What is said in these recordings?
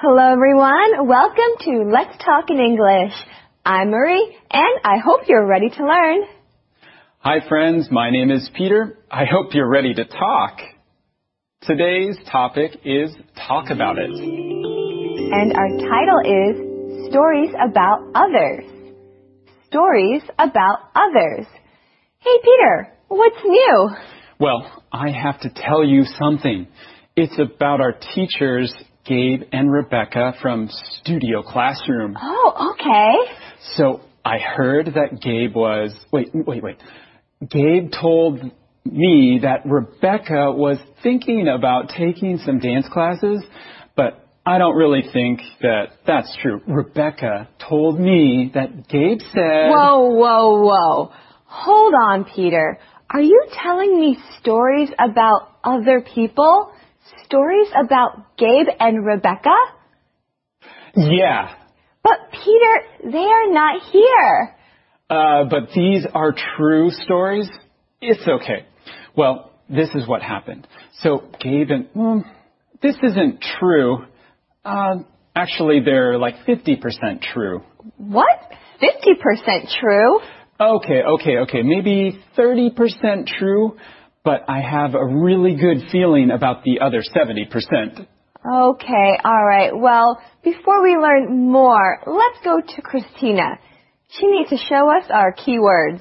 Hello everyone, welcome to Let's Talk in English. I'm Marie, and I hope you're ready to learn. Hi friends, my name is Peter. I hope you're ready to talk. Today's topic is Talk About It. And our title is Stories About Others. Stories About Others. Hey Peter, what's new? Well, I have to tell you something. It's about our teachers, Gabe and Rebecca from Studio Classroom. Oh, okay. So I heard that Gabe was... Wait. Gabe told me that Rebecca was thinking about taking some dance classes, but I don't really think that that's true. Rebecca told me that Gabe said... Whoa. Hold on, Peter. Are you telling me stories about other people? Stories about Gabe and Rebecca? Yeah. But Peter, they are not here. But these are true stories? It's okay. Well, this is what happened. So Gabe and... this isn't true. Actually, they're like 50% true. What? 50% true? Okay. Maybe 30% true, but I have a really good feeling about the other 70%. Okay, all right. Well, before we learn more, let's go to Christina. She needs to show us our keywords.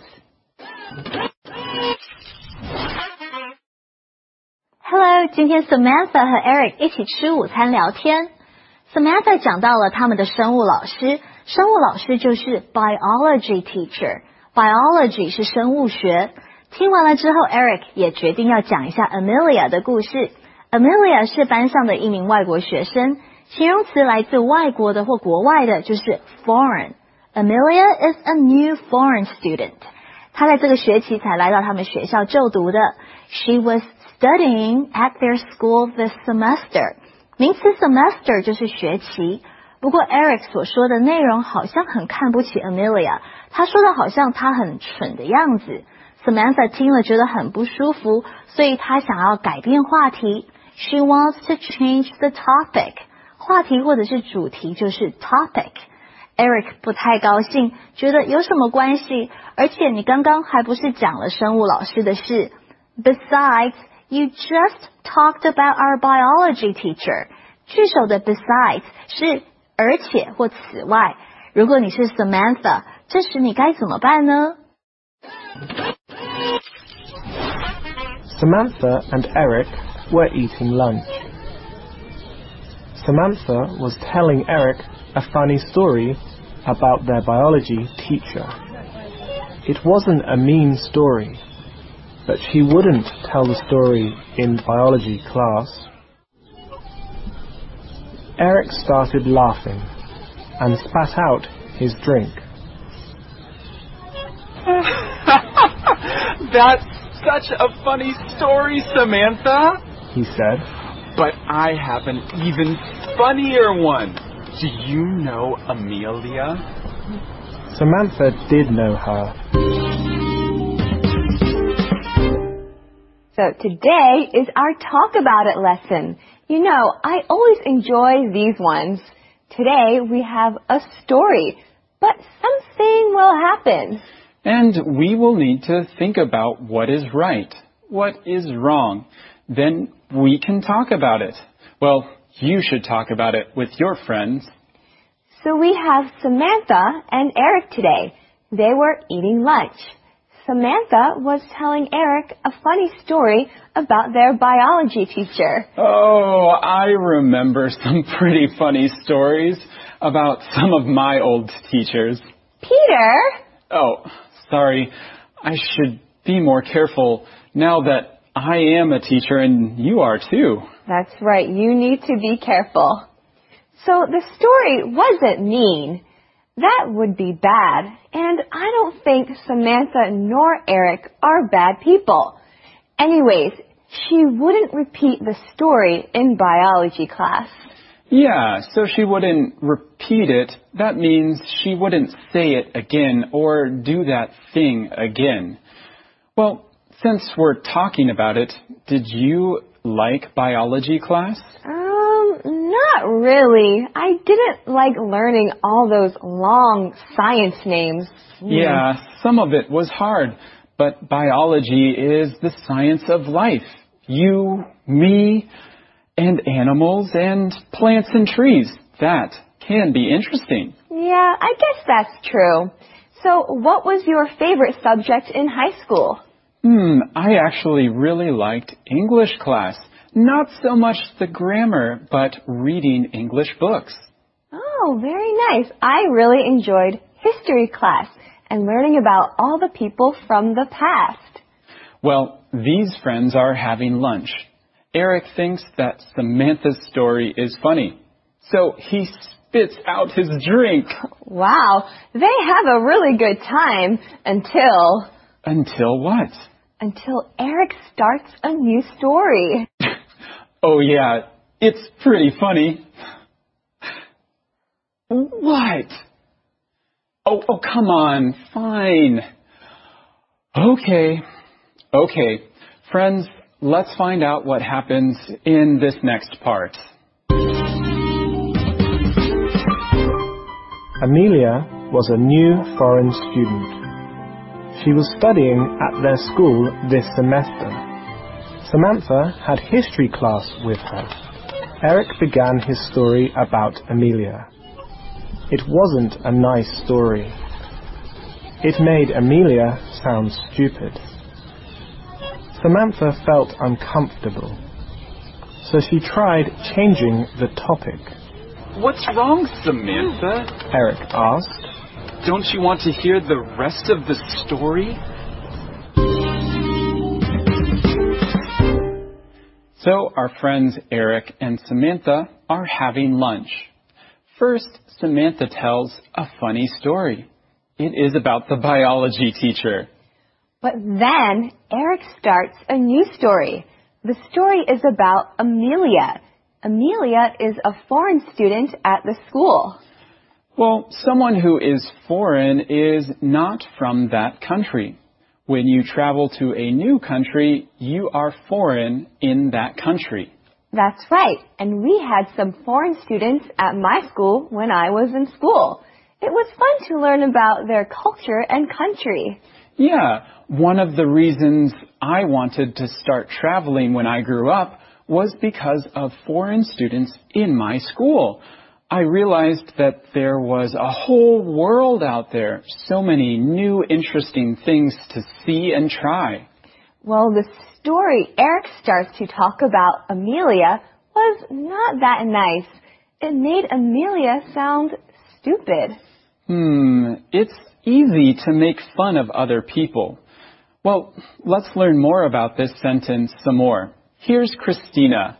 Hello， 今天 Samantha 和 Eric 一起吃午餐聊天。Samantha 讲到了他们的生物老师，生物老师就是 biology teacher。Biology 是生物学。听完了之后 ，Eric 也决定要讲一下 Amelia 的故事。Amelia 是班上的一名外国学生，形容词来自外国的或国外的就是 foreign。Amelia is a new foreign student。她在这个学期才来到他们学校就读的。She was studying at their school this semester。名词 semester 就是学期。不过 Eric 所说的内容好像很看不起 Amelia， 他说的好像她很蠢的样子。Samantha 听了觉得很不舒服，所以她想要改变话题。She wants to change the topic。话题或者是主题就是 topic。Eric 不太高兴，觉得有什么关系？而且你刚刚还不是讲了生物老师的事。Besides, you just talked about our biology teacher。句首的 besides 是而且或此外。如果你是 Samantha， 这时你该怎么办呢？ Samantha and Eric were eating lunch. Samantha was telling Eric a funny story about their biology teacher. It wasn't a mean story, but she wouldn't tell the story in biology class. Eric started laughing and spat out his drink. That's such a funny story, Samantha, he said. But I have an even funnier one. Do you know Amelia? Samantha did know her. So today is our Talk About It lesson. You know, I always enjoy these ones. Today we have a story, but something will happen. And we will need to think about what is right, what is wrong. Then we can talk about it. Well, you should talk about it with your friends. So we have Samantha and Eric today. They were eating lunch. Samantha was telling Eric a funny story about their biology teacher. Oh, I remember some pretty funny stories about some of my old teachers. Peter! Oh, sorry. I should be more careful now that I am a teacher and you are too. That's right. You need to be careful. So the story wasn't mean. That would be bad. And I don't think Samantha nor Eric are bad people. Anyways, she wouldn't repeat the story in biology class. Yeah, so she wouldn't repeat it. That means she wouldn't say it again or do that thing again. Well, since we're talking about it, did you like biology class? Not Not really. I didn't like learning all those long science names. Yeah, some of it was hard, but biology is the science of life. You, me, and animals and plants and trees. That can be interesting. Yeah, I guess that's true. So what was your favorite subject in high school? I actually really liked English class. Not so much the grammar, but reading English books. Oh, very nice. I really enjoyed history class and learning about all the people from the past. Well, these friends are having lunch. Eric thinks that Samantha's story is funny, so he spits out his drink. Wow, they have a really good time until... Until what? Until Eric starts a new story. Oh yeah, it's pretty funny. What? Oh, come on, fine. Okay. Friends, let's find out what happens in this next part. Amelia was a new foreign student. She was studying at their school this semester. Samantha had history class with her. Eric began his story about Amelia. It wasn't a nice story. It made Amelia sound stupid. Samantha felt uncomfortable, so she tried changing the topic. What's wrong, Samantha? Eric asked. Don't you want to hear the rest of the story? So our friends Eric and Samantha are having lunch. First, Samantha tells a funny story. It is about the biology teacher. But then Eric starts a new story. The story is about Amelia. Amelia is a foreign student at the school. Well, someone who is foreign is not from that country. When you travel to a new country, you are foreign in that country. That's right. And we had some foreign students at my school when I was in school. It was fun to learn about their culture and country. Yeah, one of the reasons I wanted to start traveling when I grew up was because of foreign students in my school. I realized that there was a whole world out there, so many new interesting things to see and try. Well, the story Eric starts to talk about Amelia was not that nice. It made Amelia sound stupid. It's easy to make fun of other people. Well, let's learn more about this sentence some more. Here's Christina.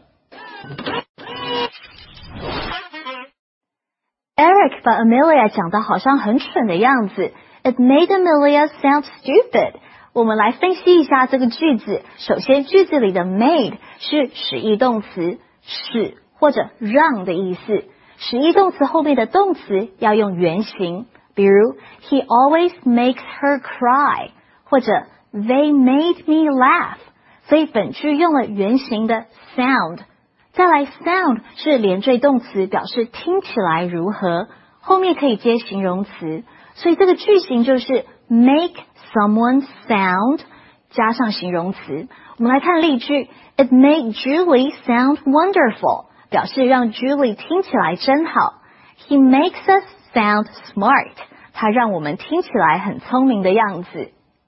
Eric 把 Amelia 讲得好像很蠢的样子。It made Amelia sound stupid. 我们来分析一下这个句子。首先，句子里的 made 是使役动词，使或者让的意思。使役动词后面的动词要用原形，比如 He always makes her cry， 或者 They made me laugh。所以本句用了原形的 sound。再来 sound 是连缀动词，表示听起来如何，后面可以接形容词，所以这个句型就是 make someone sound 加上形容词。我们来看例句 It made Julie sound wonderful， 表示让 Julie 听起来真好。He makes us sound smart， 他让我们听起来很聪明的样子。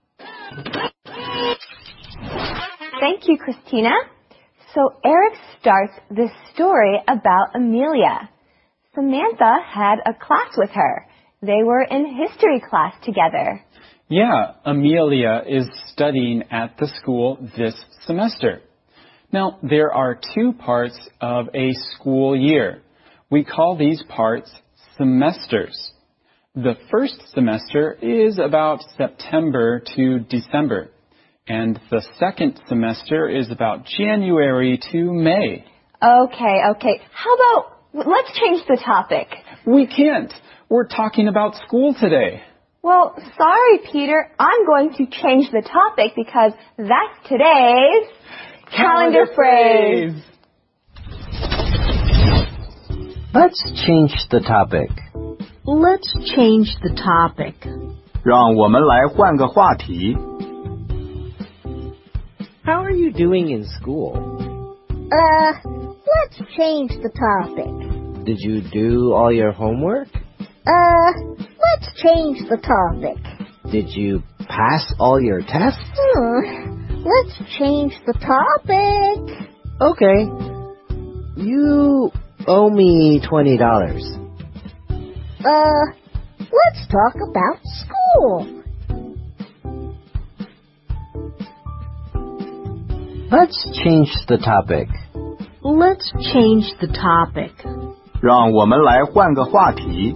Thank you, Christina. So Eric starts this story about Amelia. Samantha had a class with her. They were in history class together. Yeah, Amelia is studying at the school this semester. Now, there are two parts of a school year. We call these parts semesters. The first semester is about September to December. And the second semester is about January to May. Okay. How about, let's change the topic. We can't. We're talking about school today. Well, sorry, Peter. I'm going to change the topic because that's today's calendar phrase. Let's change the topic. Let's change the topic. 让我们来换个话题。 How are you doing in school? Let's change the topic. Did you do all your homework? Let's change the topic. Did you pass all your tests? Let's change the topic. Okay. You owe me $20. Let's talk about school. Let's change the topic. Let's change the topic. 让我们来换个话题。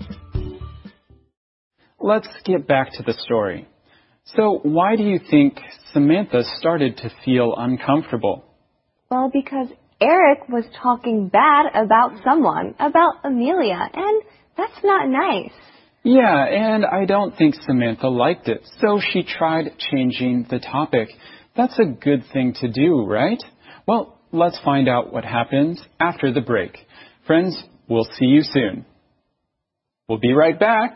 Let's get back to the story. So why do you think Samantha started to feel uncomfortable? Well, because Eric was talking bad about someone, about Amelia, and that's not nice. Yeah, and I don't think Samantha liked it, so she tried changing the topic. That's a good thing to do, right? Well, let's find out what happens after the break. Friends, we'll see you soon. We'll be right back.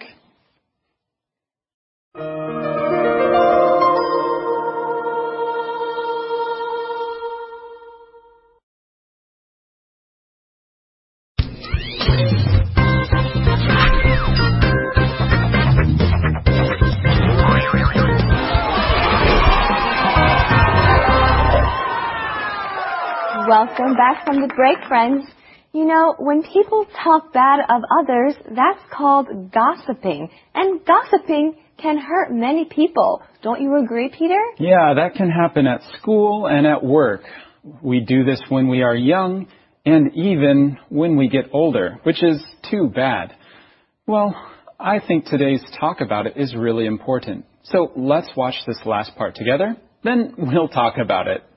Welcome back from the break, friends. You know, when people talk bad of others, that's called gossiping. And gossiping can hurt many people. Don't you agree, Peter? Yeah, that can happen at school and at work. We do this when we are young and even when we get older, which is too bad. Well, I think today's talk about it is really important. So let's watch this last part together, then we'll talk about it.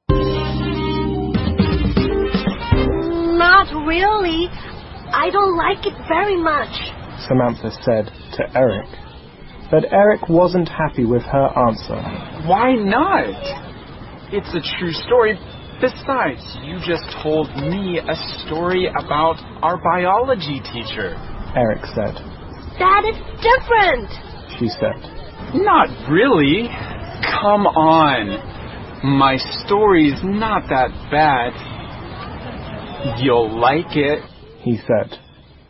Not really. I don't like it very much. Samantha said to Eric. But Eric wasn't happy with her answer. Why not? It's a true story. Besides, you just told me a story about our biology teacher. Eric said. That is different. She said. Not really. Come on. My story's not that bad. You'll like it. He said.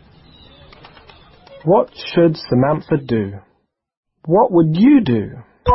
What should Samantha do? What would you do?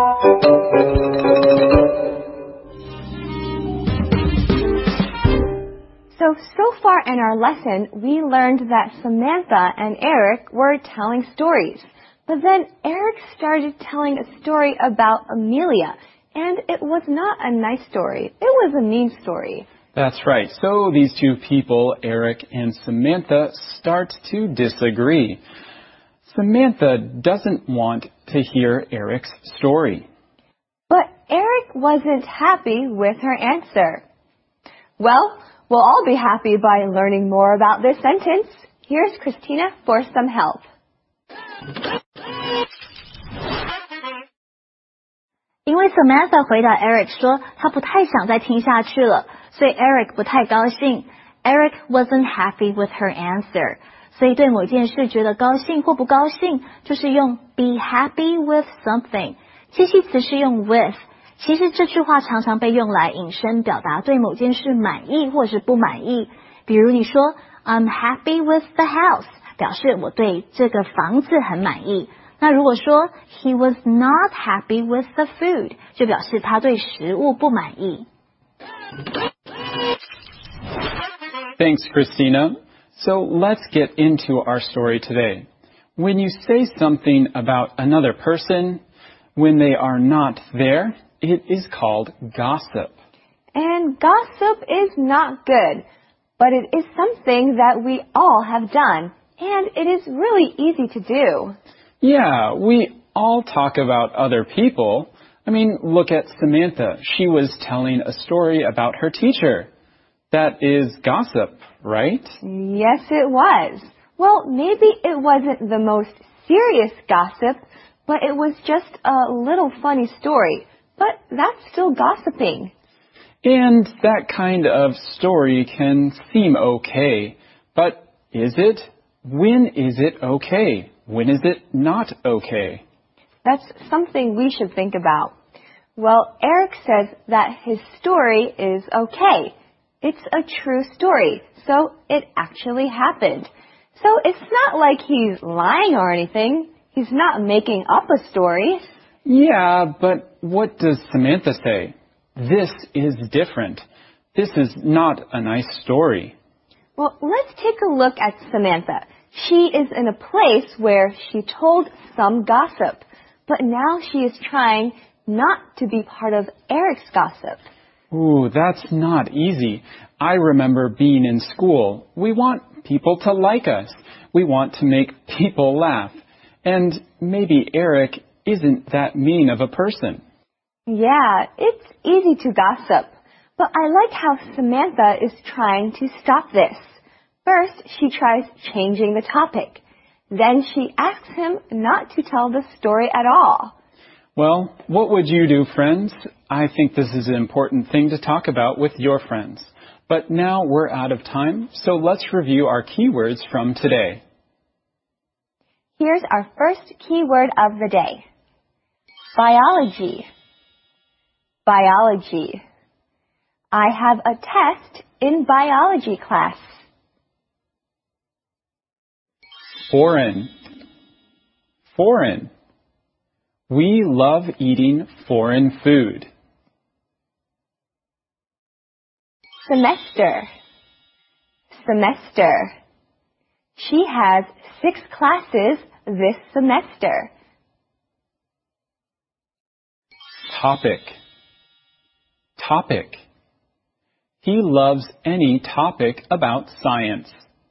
So far in our lesson, we learned that Samantha and Eric were telling stories. But then Eric started telling a story about Amelia, and it was not a nice story. It was a mean story. That's right. So these two people, Eric and Samantha, start to disagree. Samantha doesn't want to hear Eric's story. But Eric wasn't happy with her answer. Well, we'll all be happy by learning more about this sentence. Here's Christina for some help. 因为 Samantha 回答 Eric 说他不太想再听下去了，所以 Eric 不太高兴。Eric wasn't happy with her answer. 所以对某件事觉得高兴或不高兴，就是用 be happy with something。介系词是用 with。其实这句话常常被用来引申表达对某件事满意或是不满意。比如你说 I'm happy with the house， 表示我对这个房子很满意。那如果说 he was not happy with the food， 就表示他对食物不满意。 Thanks, Christina. So let's get into our story today. When you say something about another person, when they are not there, it is called gossip. And gossip is not good, but it is something that we all have done, and it is really easy to do. Yeah, we all talk about other people. I mean, look at Samantha. She was telling a story about her teacher. That is gossip, right? Yes, it was. Well, maybe it wasn't the most serious gossip, but it was just a little funny story. But that's still gossiping. And that kind of story can seem okay, but Is it? When is it okay? When is it not okay? That's something we should think about. Well, Eric says that his story is okay. It's a true story, so it actually happened. So it's not like he's lying or anything. He's not making up a story. Yeah, but what does Samantha say? This is different. This is not a nice story. Well, let's take a look at Samantha. She is in a place where she told some gossip, but now she is trying not to be part of Eric's gossip. Ooh, that's not easy. I remember being in school. We want people to like us. We want to make people laugh. And maybe Eric isn't that mean of a person. Yeah, it's easy to gossip. But I like how Samantha is trying to stop this. First, she tries changing the topic. Then she asks him not to tell the story at all. Well, what would you do, friends? I think this is an important thing to talk about with your friends. But now we're out of time, so let's review our keywords from today. Here's our first keyword of the day. Biology. Biology. I have a test in biology class. Foreign. Foreign. We love eating foreign food. Semester. Semester. She has 6 classes this semester. Topic. Topic. He loves any topic about science.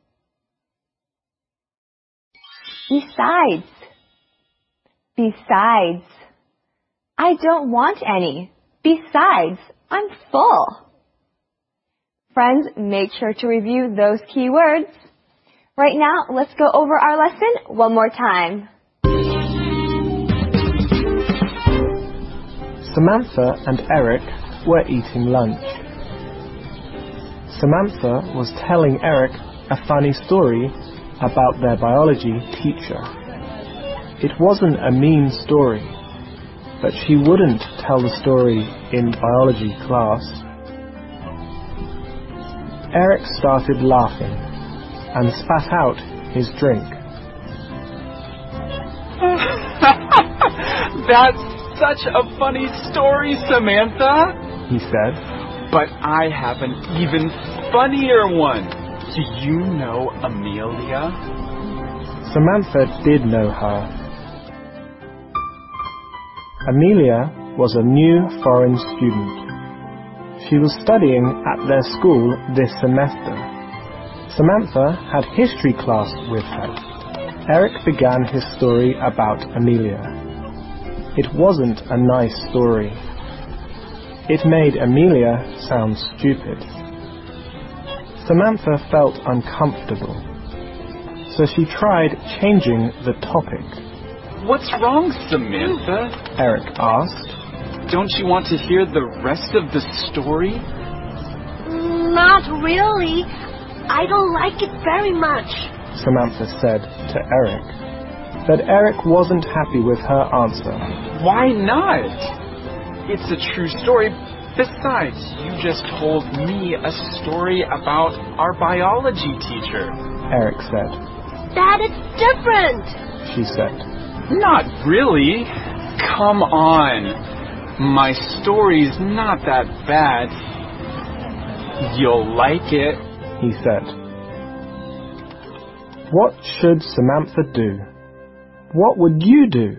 Besides. Besides. I don't want any. Besides, I'm full. Friends, make sure to review those keywords. Right now, let's go over our lesson one more time. Samantha and Eric were eating lunch. Samantha was telling Eric a funny story about their biology teacher. It wasn't a mean story, but she wouldn't tell the story in biology class. Eric started laughing and spat out his drink. That's such a funny story, Samantha, he said. But I have an even funnier one. Do you know Amelia? Samantha did know her. Amelia was a new foreign student. She was studying at their school this semester. Samantha had history class with her. Eric began his story about Amelia. It wasn't a nice story. It made Amelia sound stupid. Samantha felt uncomfortable, so she tried changing the topic. What's wrong, Samantha? Eric asked. Don't you want to hear the rest of the story? Not really. I don't like it very much. Samantha said to Eric. But Eric wasn't happy with her answer. Why not? It's a true story. Besides, you just told me a story about our biology teacher. Eric said. That is different, she said. Not really. Come on. My story's not that bad. You'll like it, he said. What should Samantha do? What would you do?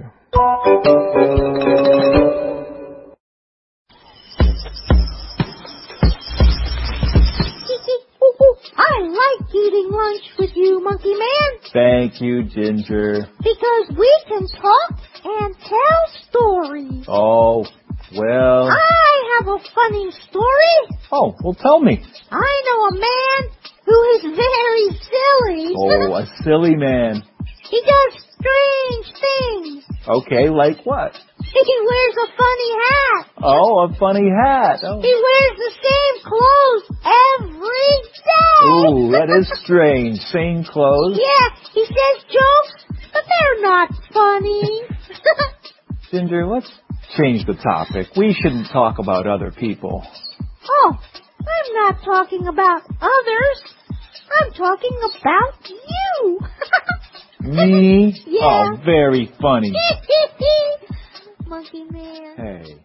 I like eating lunch with you, Monkey Man. Thank you, Ginger. Because we can talk and tell stories. Oh, well... I have a funny story. Oh, well, tell me. I know a man who is very silly. Oh, a silly man. He does strange things. Okay, like what? He wears a funny hat. Oh, a funny hat. Oh. He wears the same clothes every day. Ooh, that is strange. Same clothes. Yeah, he says jokes, but they're not funny. Ginger, let's change the topic. We shouldn't talk about other people. Oh, I'm not talking about others. I'm talking about you. Me? Yeah. Oh, very funny. Monkey Man. Hey.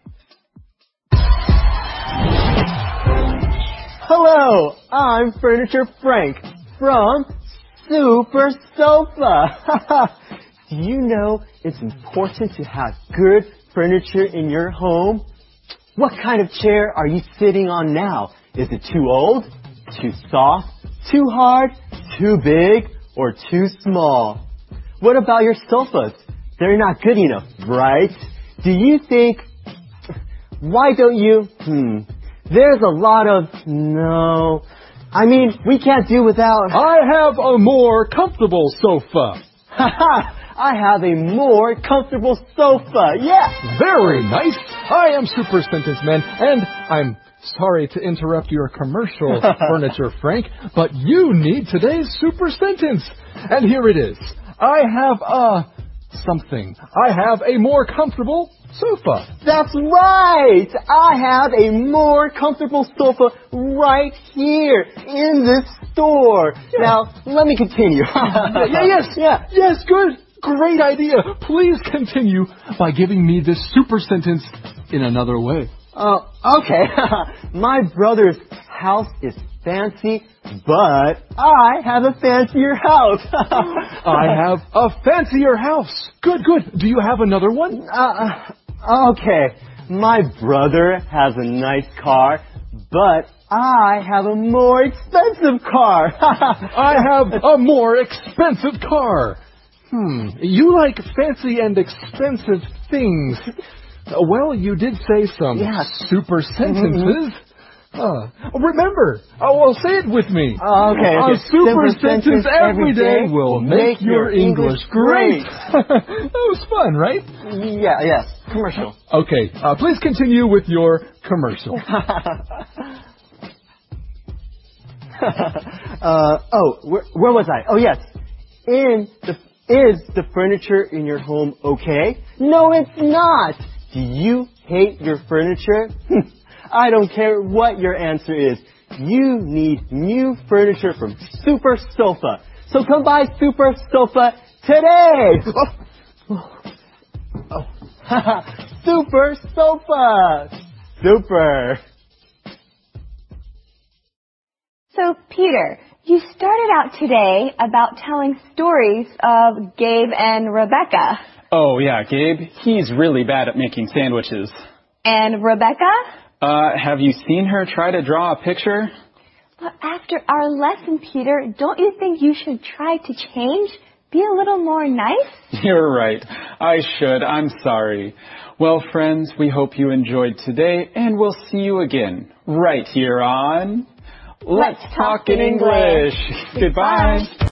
Hello, I'm Furniture Frank from Super Sofa. Do you know it's important to have good furniture in your home? What kind of chair are you sitting on now? Is it too old, too soft, too hard, too big, or too small? What about your sofas? They're not good enough, right? Do you think... Why don't you... There's a lot of... No... I mean, we can't do without... I have a more comfortable sofa. I have a more comfortable sofa. Yeah! Very nice. I am Super Sentence Man, and I'm sorry to interrupt your commercial, Furniture Frank, but you need today's Super Sentence. And here it is. I have something. I have a more comfortable sofa. That's right! I have a more comfortable sofa right here in this store. Yeah. Now, let me continue. Yes, good. Great idea. Please continue by giving me this super sentence in another way. Okay. My brother's house is fancy, but I have a fancier house. I have a fancier house. Good. Do you have another one? Okay. My brother has a nice car, but I have a more expensive car. I have a more expensive car. You like fancy and expensive things. Well, you did say some super sentences. Remember, say it with me. Okay. A super sentence every day will make your English great. That was fun, right? Yes. Commercial. Okay, please continue with your commercial. Where was I? Oh, yes. Is the furniture in your home okay? No, it's not. Do you hate your furniture? I don't care what your answer is. You need new furniture from Super Sofa. So come by Super Sofa today. Super Sofa. Super. So, Peter, you started out today about telling stories of Gabe and Rebecca. Oh, yeah, Gabe. He's really bad at making sandwiches. And Rebecca? Have you seen her try to draw a picture? But after our lesson, Peter, don't you think you should try to change? Be a little more nice? You're right. I should. I'm sorry. Well, friends, we hope you enjoyed today, and we'll see you again right here on... Let's Talk in English. Goodbye.